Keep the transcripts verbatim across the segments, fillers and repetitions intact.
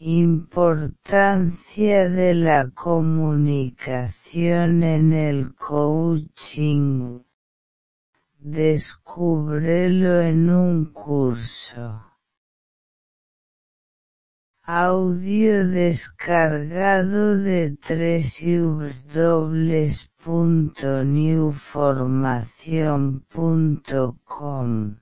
Importancia de la comunicación en el coaching. Descúbrelo en un curso. Audio descargado de w w w punto new formación punto com.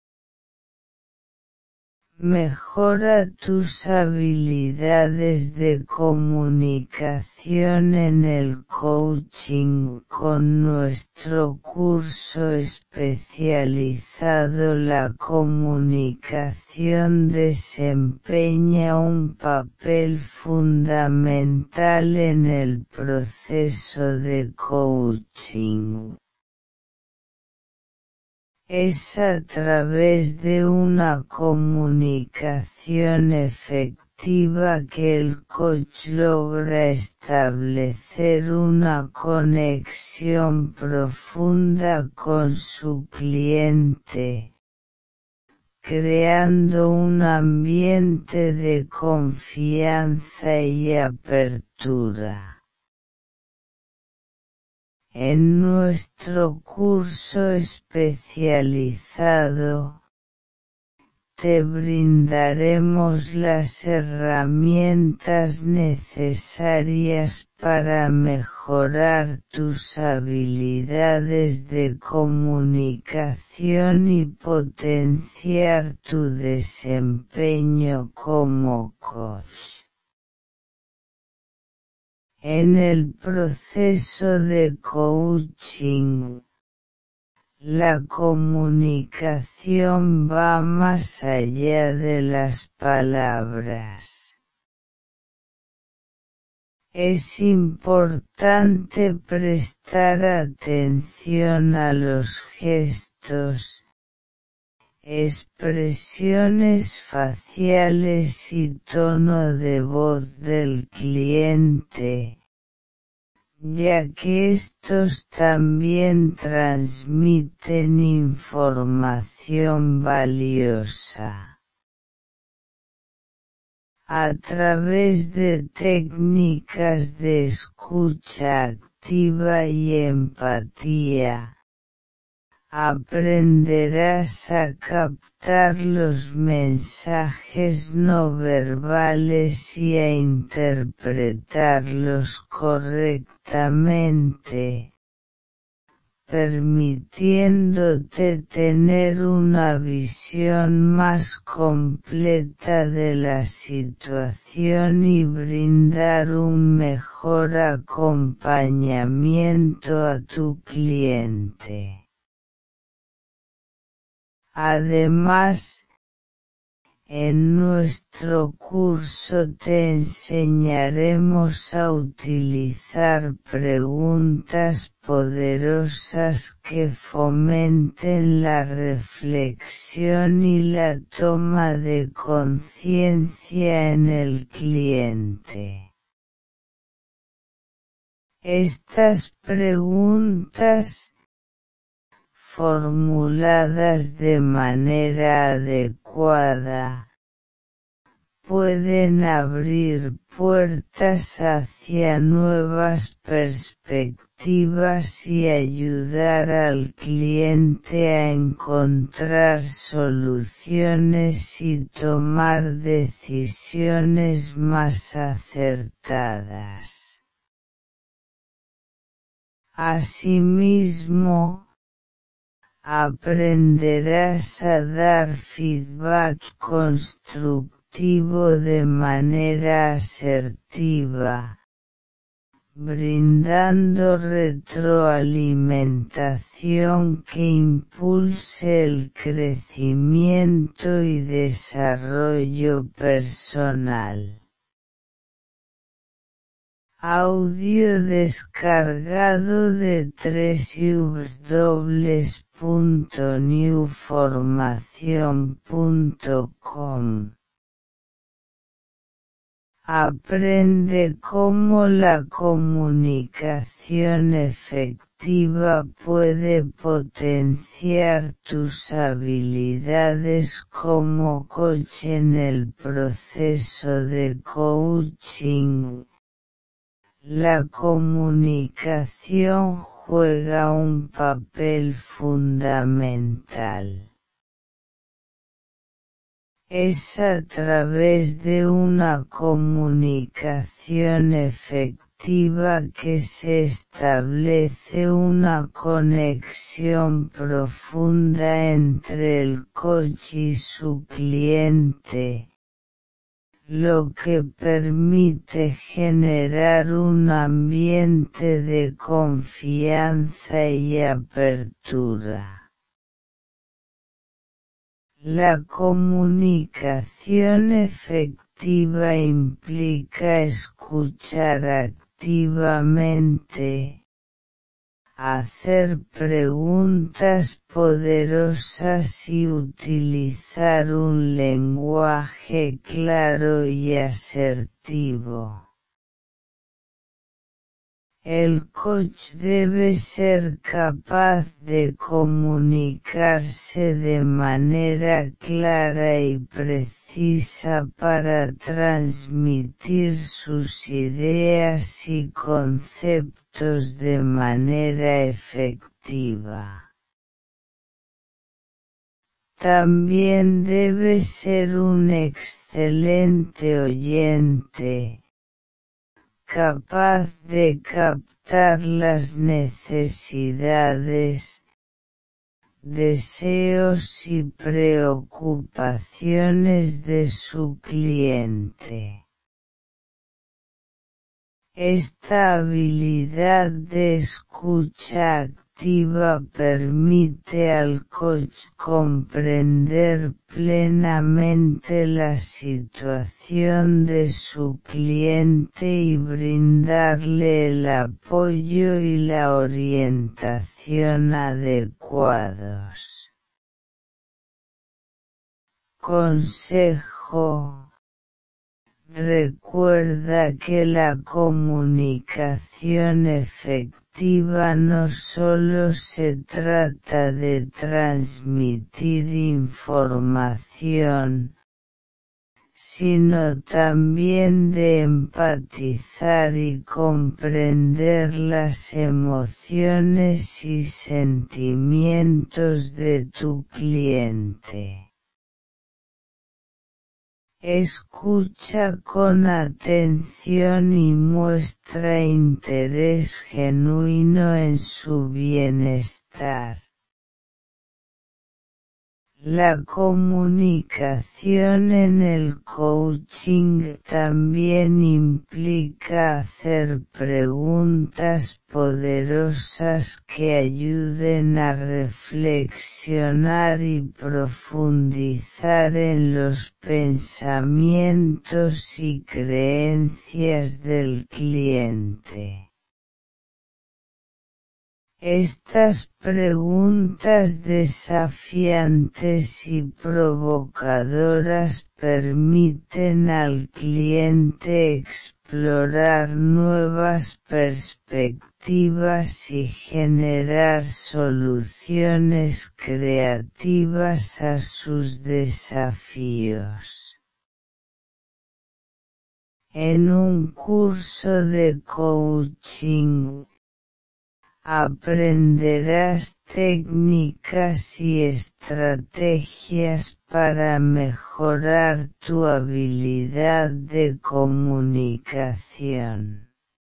Mejora tus habilidades de comunicación en el coaching con nuestro curso especializado. La comunicación desempeña un papel fundamental en el proceso de coaching. Es a través de una comunicación efectiva que el coach logra establecer una conexión profunda con su cliente, creando un ambiente de confianza y apertura. En nuestro curso especializado, te brindaremos las herramientas necesarias para mejorar tus habilidades de comunicación y potenciar tu desempeño como coach. En el proceso de coaching, la comunicación va más allá de las palabras. Es importante prestar atención a los gestos, expresiones faciales y tono de voz del cliente, ya que estos también transmiten información valiosa. A través de técnicas de escucha activa y empatía, aprenderás a captar los mensajes no verbales y a interpretarlos correctamente, permitiéndote tener una visión más completa de la situación y brindar un mejor acompañamiento a tu cliente. Además, en nuestro curso te enseñaremos a utilizar preguntas poderosas que fomenten la reflexión y la toma de conciencia en el cliente. Estas preguntas, formuladas de manera adecuada, pueden abrir puertas hacia nuevas perspectivas y ayudar al cliente a encontrar soluciones y tomar decisiones más acertadas. Asimismo, aprenderás a dar feedback constructivo de manera asertiva, brindando retroalimentación que impulse el crecimiento y desarrollo personal. Audio descargado de w w w punto new formación punto com. Aprende cómo la comunicación efectiva efectiva puede potenciar tus habilidades como coach en el proceso de coaching. La comunicación juega un papel fundamental. Es a través de una comunicación efectiva que se establece una conexión profunda entre el coach y su cliente, lo que permite generar un ambiente de confianza y apertura. La comunicación efectiva implica escuchar activamente, hacer preguntas poderosas y utilizar un lenguaje claro y asertivo. El coach debe ser capaz de comunicarse de manera clara y precisa para transmitir sus ideas y conceptos de manera efectiva. También debe ser un excelente oyente, capaz de captar las necesidades, deseos y preocupaciones de su cliente. Esta habilidad de escucha activa permite al coach comprender plenamente la situación de su cliente y brindarle el apoyo y la orientación adecuados. Consejo: recuerda que la comunicación efectiva no solo se trata de transmitir información, sino también de empatizar y comprender las emociones y sentimientos de tu cliente. Escucha con atención y muestra interés genuino en su bienestar. La comunicación en el coaching también implica hacer preguntas poderosas que ayuden a reflexionar y profundizar en los pensamientos y creencias del cliente. Estas preguntas desafiantes y provocadoras permiten al cliente explorar nuevas perspectivas y generar soluciones creativas a sus desafíos. En un curso de coaching, aprenderás técnicas y estrategias para mejorar tu habilidad de comunicación.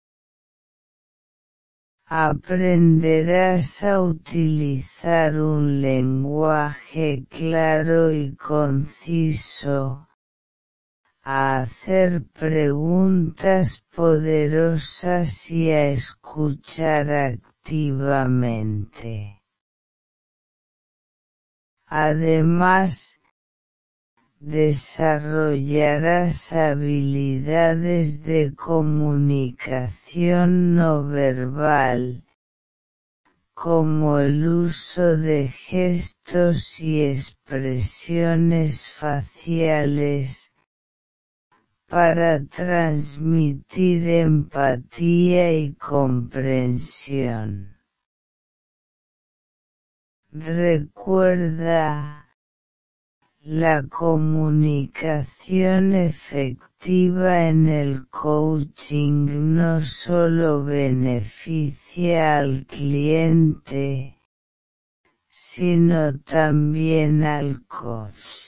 Aprenderás a utilizar un lenguaje claro y conciso, a hacer preguntas poderosas y a escuchar activamente. Además, desarrollarás habilidades de comunicación no verbal, como el uso de gestos y expresiones faciales, para transmitir empatía y comprensión. Recuerda, la comunicación efectiva en el coaching no solo beneficia al cliente, sino también al coach.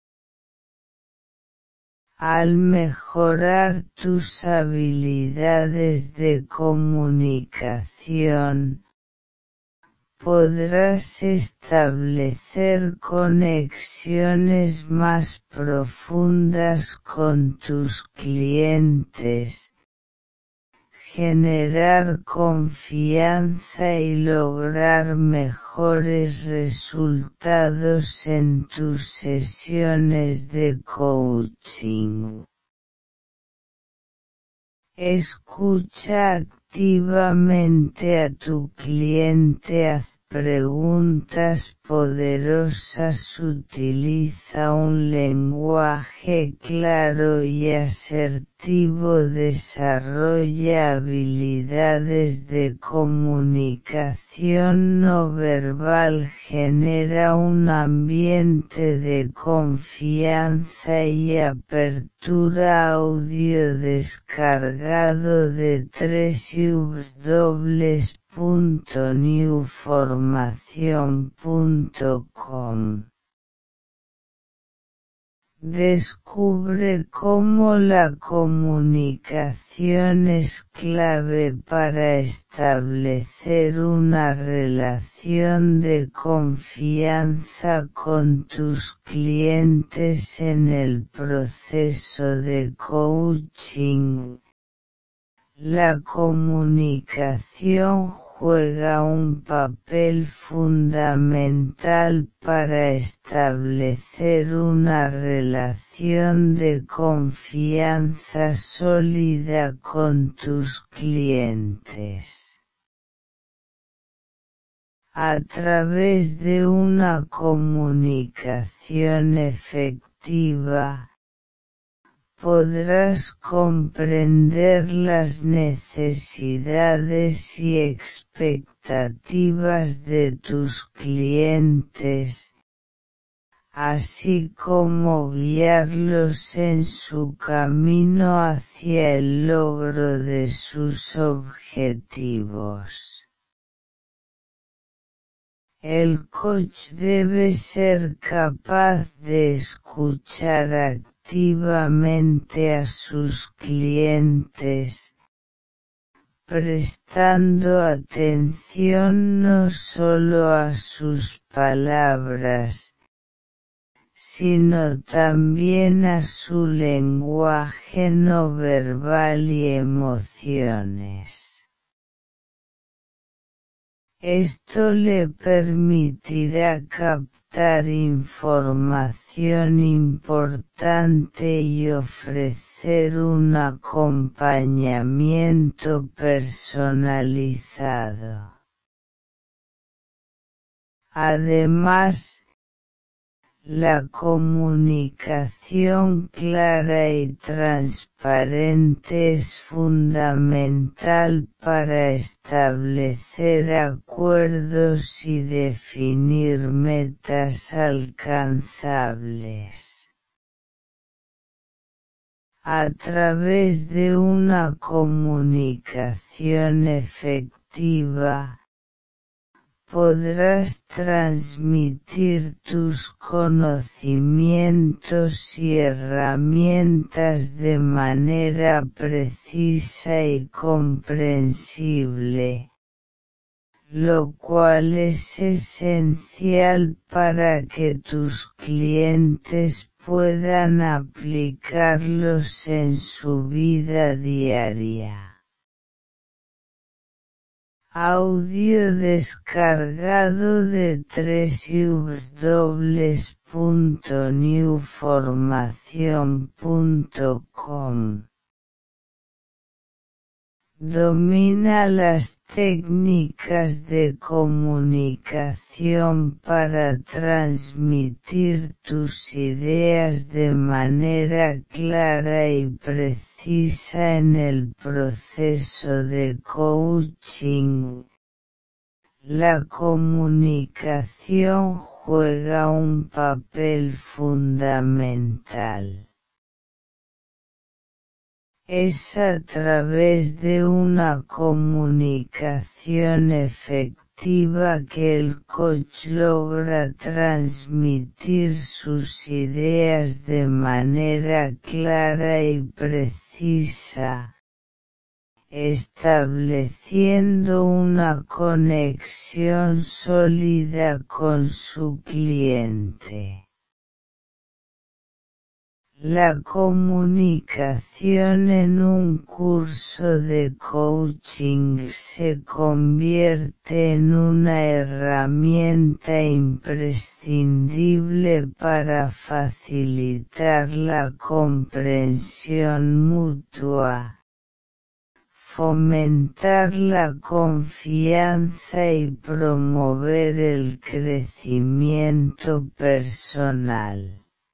Al mejorar tus habilidades de comunicación, podrás establecer conexiones más profundas con tus clientes, generar confianza y lograr mejores resultados en tus sesiones de coaching. Escucha activamente a tu cliente, haz preguntas poderosas, utiliza un lenguaje claro y asertivo, desarrolla habilidades de comunicación no verbal, genera un ambiente de confianza y apertura. Audio descargado de w w w punto new formación punto com. Descubre cómo la comunicación es clave para establecer una relación de confianza con tus clientes en el proceso de coaching. La comunicación juega un papel fundamental para establecer una relación de confianza sólida con tus clientes. A través de una comunicación efectiva, podrás comprender las necesidades y expectativas de tus clientes, así como guiarlos en su camino hacia el logro de sus objetivos. El coach debe ser capaz de escuchar activamente a sus clientes, prestando atención no solo a sus palabras, sino también a su lenguaje no verbal y emociones. Esto le permitirá captar información importante y ofrecer un acompañamiento personalizado. Además, la comunicación clara y transparente es fundamental para establecer acuerdos y definir metas alcanzables. A través de una comunicación efectiva, podrás transmitir tus conocimientos y herramientas de manera precisa y comprensible, lo cual es esencial para que tus clientes puedan aplicarlos en su vida diaria. Audio descargado de w w w punto new formación punto com. Domina las técnicas de comunicación para transmitir tus ideas de manera clara y precisa en el proceso de coaching. La comunicación juega un papel fundamental. Es a través de una comunicación efectiva que el coach logra transmitir sus ideas de manera clara y precisa, estableciendo una conexión sólida con su cliente. La comunicación en un curso de coaching se convierte en una herramienta imprescindible para facilitar la comprensión mutua, fomentar la confianza y promover el crecimiento personal.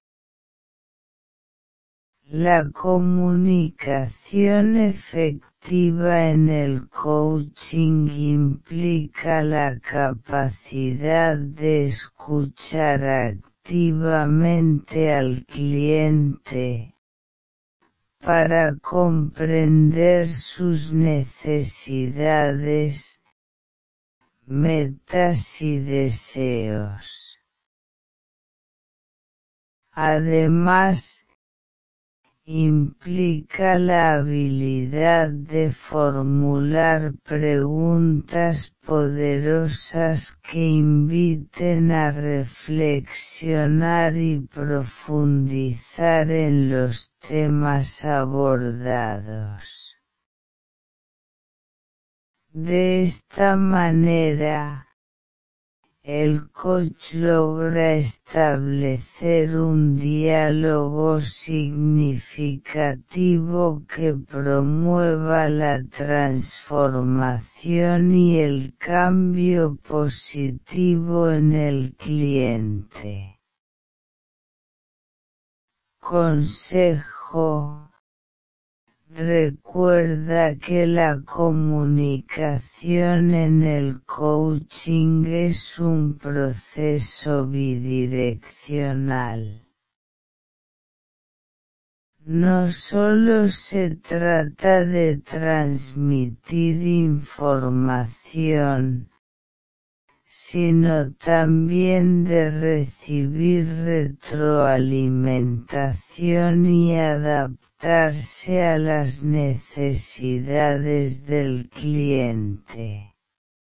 La comunicación efectiva en el coaching implica la capacidad de escuchar activamente al cliente, para comprender sus necesidades, metas y deseos. Además, implica la habilidad de formular preguntas poderosas que inviten a reflexionar y profundizar en los temas abordados. De esta manera, el coach logra establecer un diálogo significativo que promueva la transformación y el cambio positivo en el cliente. Consejo: recuerda que la comunicación en el coaching es un proceso bidireccional. No solo se trata de transmitir información, sino también de recibir retroalimentación y adaptarse a las necesidades del cliente.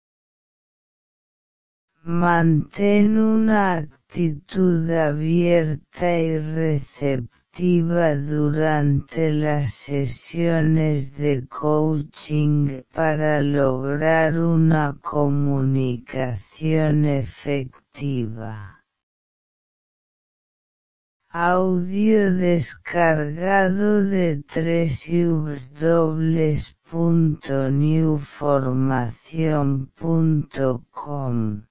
Mantén una actitud abierta y receptiva durante las sesiones de coaching para lograr una comunicación efectiva. Audio descargado de doble u doble u doble u punto new formación punto com.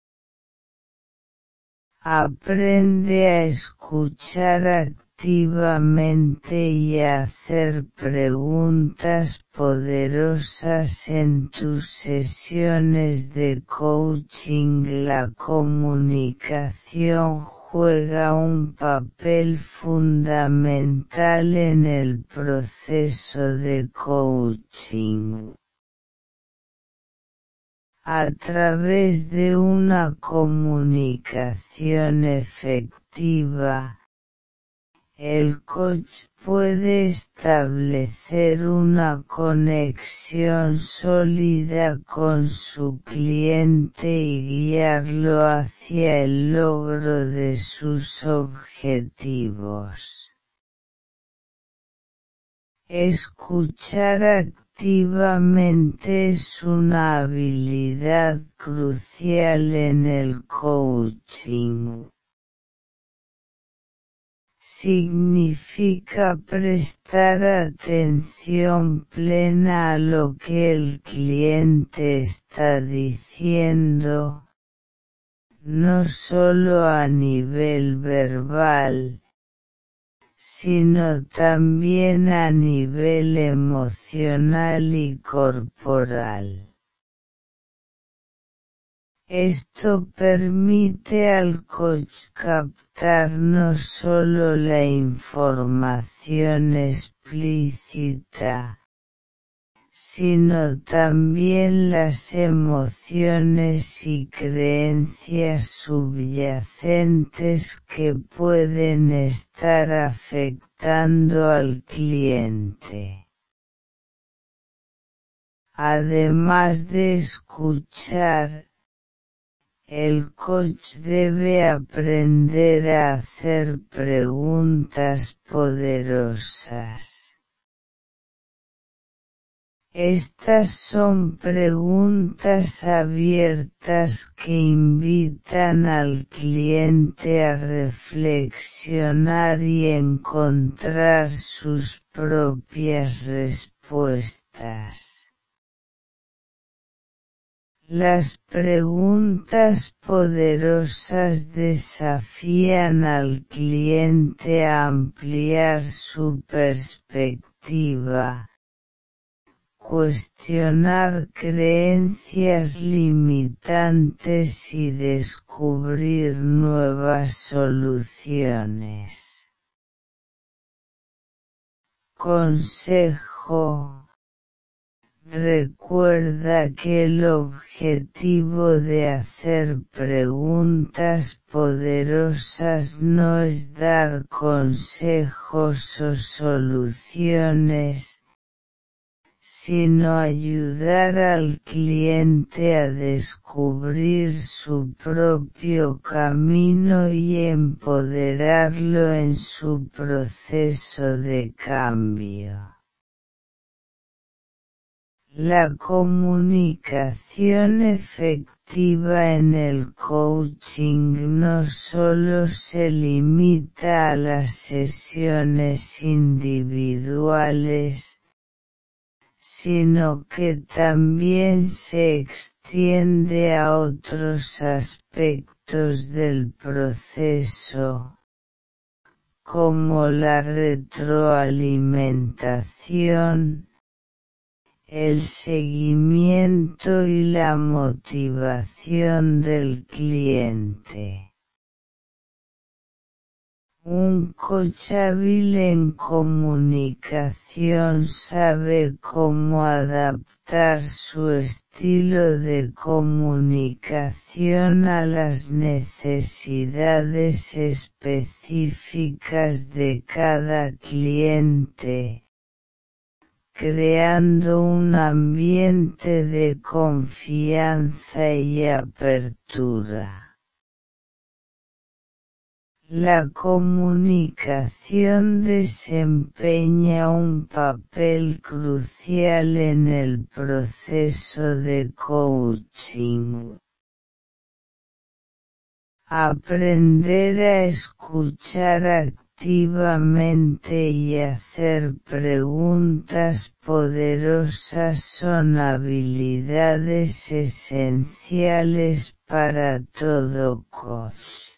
Aprende a escuchar activamente y a hacer preguntas poderosas en tus sesiones de coaching. La comunicación juega un papel fundamental en el proceso de coaching. A través de una comunicación efectiva, el coach puede establecer una conexión sólida con su cliente y guiarlo hacia el logro de sus objetivos. Escuchar activamente es una habilidad crucial en el coaching. Significa prestar atención plena a lo que el cliente está diciendo, no solo a nivel verbal, sino también a nivel emocional y corporal. Esto permite al coach captar no solo la información explícita, sino también las emociones y creencias subyacentes que pueden estar afectando al cliente. Además de escuchar, el coach debe aprender a hacer preguntas poderosas. Estas son preguntas abiertas que invitan al cliente a reflexionar y encontrar sus propias respuestas. Las preguntas poderosas desafían al cliente a ampliar su perspectiva, cuestionar creencias limitantes y descubrir nuevas soluciones. Consejo: recuerda que el objetivo de hacer preguntas poderosas no es dar consejos o soluciones, sino ayudar al cliente a descubrir su propio camino y empoderarlo en su proceso de cambio. La comunicación efectiva en el coaching no solo se limita a las sesiones individuales, sino que también se extiende a otros aspectos del proceso, como la retroalimentación, el seguimiento y la motivación del cliente. Un coach hábil en comunicación sabe cómo adaptar su estilo de comunicación a las necesidades específicas de cada cliente, creando un ambiente de confianza y apertura. La comunicación desempeña un papel crucial en el proceso de coaching. Aprender a escuchar activamente y hacer preguntas poderosas son habilidades esenciales para todo coach.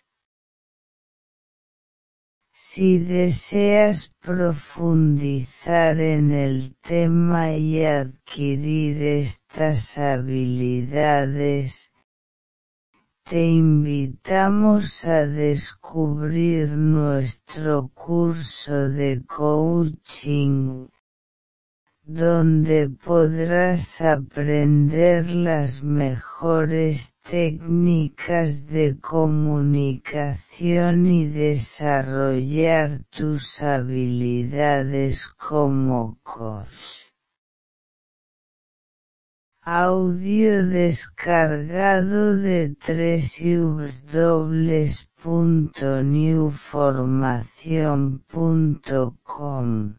Si deseas profundizar en el tema y adquirir estas habilidades, te invitamos a descubrir nuestro curso de coaching, donde podrás aprender las mejores técnicas de comunicación y desarrollar tus habilidades como coach. Audio descargado de doble u doble u doble u punto new formación punto com.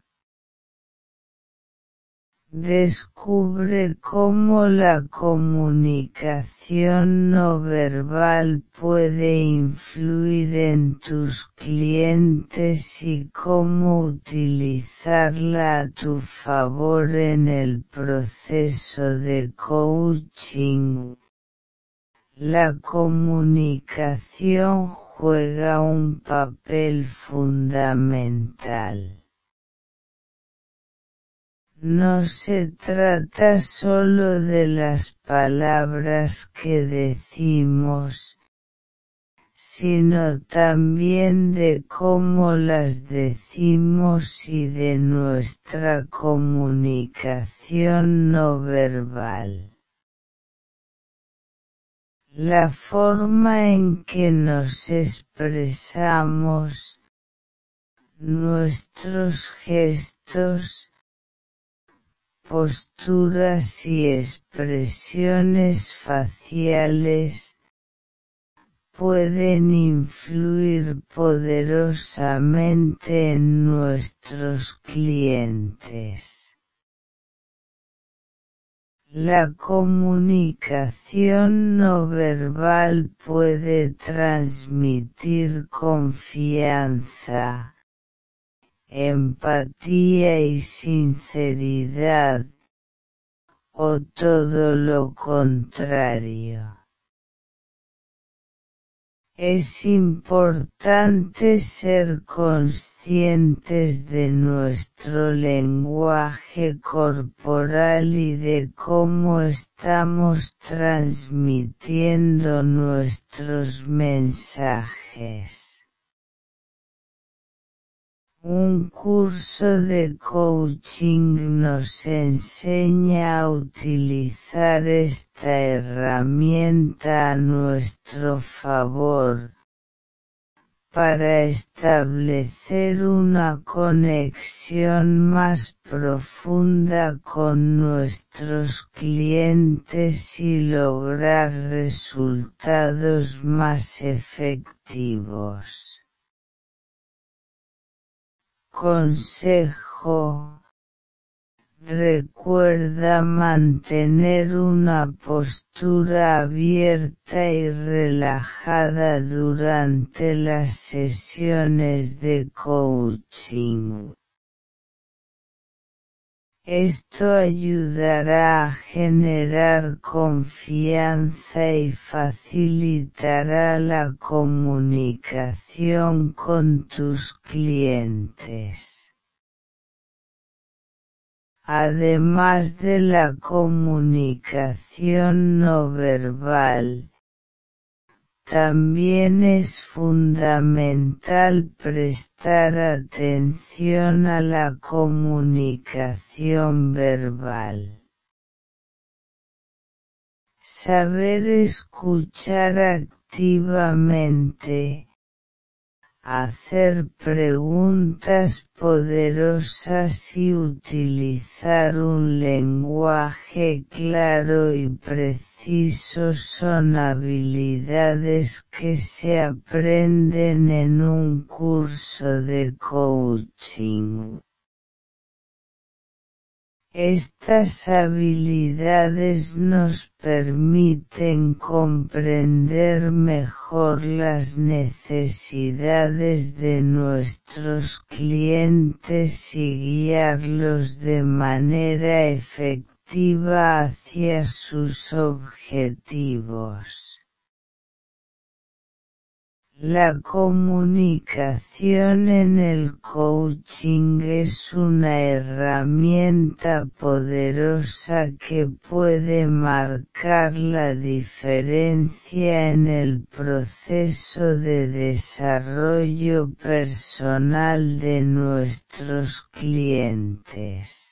Descubre cómo la comunicación no verbal puede influir en tus clientes y cómo utilizarla a tu favor en el proceso de coaching. La comunicación juega un papel fundamental. No se trata solo de las palabras que decimos, sino también de cómo las decimos y de nuestra comunicación no verbal. La forma en que nos expresamos, nuestros gestos, posturas y expresiones faciales, pueden influir poderosamente en nuestros clientes. La comunicación no verbal puede transmitir confianza, empatía y sinceridad, o todo lo contrario. Es importante ser conscientes de nuestro lenguaje corporal y de cómo estamos transmitiendo nuestros mensajes. Un curso de coaching nos enseña a utilizar esta herramienta a nuestro favor, para establecer una conexión más profunda con nuestros clientes y lograr resultados más efectivos. Consejo: recuerda mantener una postura abierta y relajada durante las sesiones de coaching. Esto ayudará a generar confianza y facilitará la comunicación con tus clientes. Además de la comunicación no verbal, también es fundamental prestar atención a la comunicación verbal. Saber escuchar activamente, hacer preguntas poderosas y utilizar un lenguaje claro y preciso son habilidades que se aprenden en un curso de coaching. Estas habilidades nos permiten comprender mejor las necesidades de nuestros clientes y guiarlos de manera efectiva hacia sus objetivos. La comunicación en el coaching es una herramienta poderosa que puede marcar la diferencia en el proceso de desarrollo personal de nuestros clientes.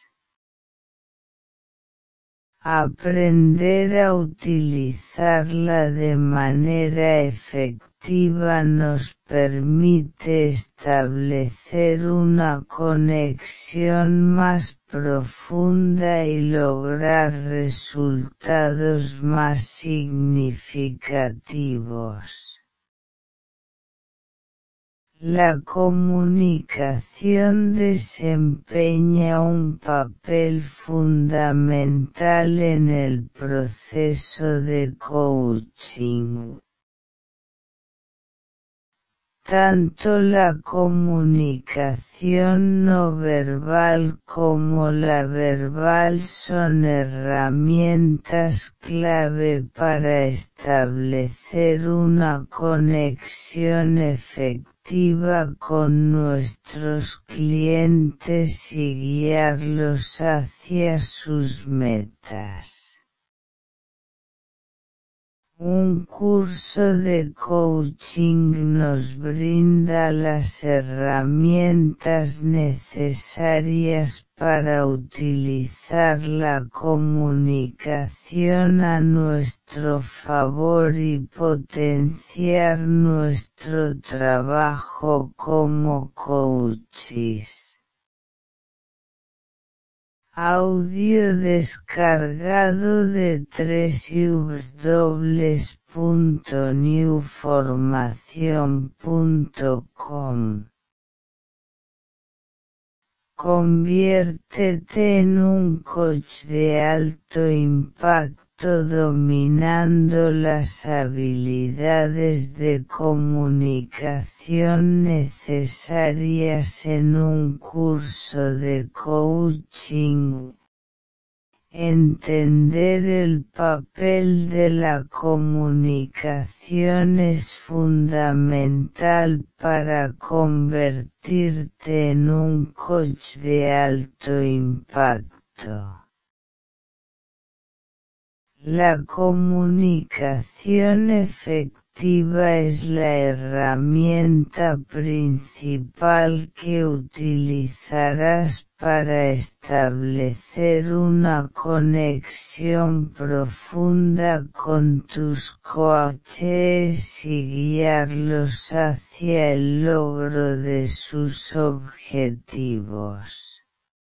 Aprender a utilizarla de manera efectiva nos permite establecer una conexión más profunda y lograr resultados más significativos. La comunicación desempeña un papel fundamental en el proceso de coaching. Tanto la comunicación no verbal como la verbal son herramientas clave para establecer una conexión efectiva efectiva con nuestros clientes y guiarlos hacia sus metas. Un curso de coaching nos brinda las herramientas necesarias para utilizar la comunicación a nuestro favor y potenciar nuestro trabajo como coaches. Audio descargado de doble u doble u doble u punto new formación punto com. Conviértete en un coach de alto impacto dominando las habilidades de comunicación necesarias en un curso de coaching. Entender el papel de la comunicación es fundamental para convertirte en un coach de alto impacto. La comunicación efectiva es la herramienta principal que utilizarás para establecer una conexión profunda con tus coaches y guiarlos hacia el logro de sus objetivos.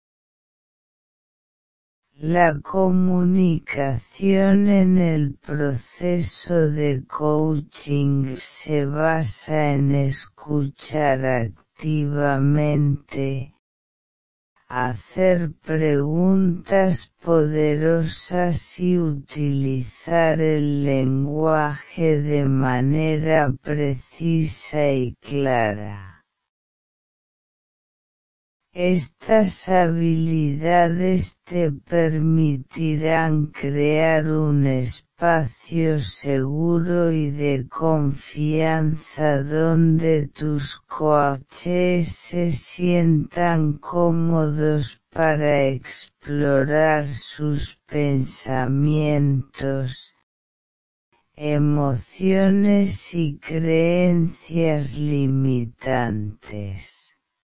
La comunicación en el proceso de coaching se basa en escuchar activamente, hacer preguntas poderosas y utilizar el lenguaje de manera precisa y clara. Estas habilidades te permitirán crear un espacio seguro y de confianza donde tus coaches se sientan cómodos para explorar sus pensamientos, emociones y creencias limitantes.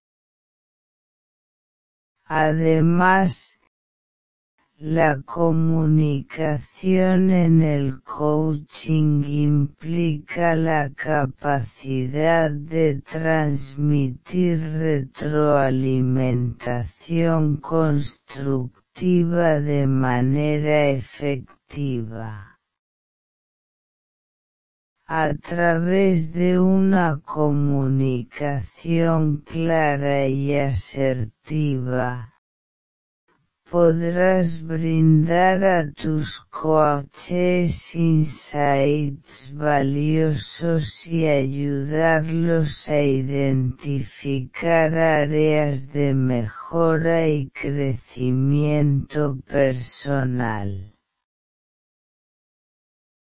Además, la comunicación en el coaching implica la capacidad de transmitir retroalimentación constructiva de manera efectiva. A través de una comunicación clara y asertiva, podrás brindar a tus coaches insights valiosos y ayudarlos a identificar áreas de mejora y crecimiento personal.